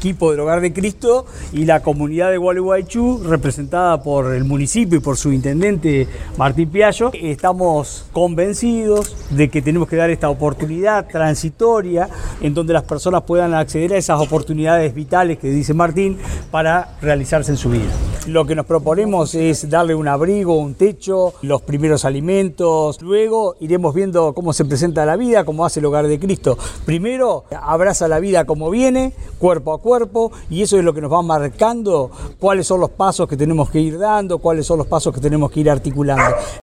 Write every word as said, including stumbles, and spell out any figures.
equipo del Hogar de Cristo y la comunidad de Gualeguaychú, representada por el municipio y por su intendente Martín Piallo. Estamos convencidos de que tenemos que dar esta oportunidad transitoria en donde las personas puedan acceder a esas oportunidades vitales que dice Martín para realizarse en su vida. Lo que nos proponemos es darle un abrigo, un techo, los primeros alimentos. Luego iremos viendo cómo se presenta la vida, cómo hace el Hogar de Cristo. Primero abraza la vida como viene, cuerpo a cuerpo, y eso es lo que nos va marcando cuáles son los pasos que tenemos que ir dando, cuáles son los pasos que tenemos que ir articulando.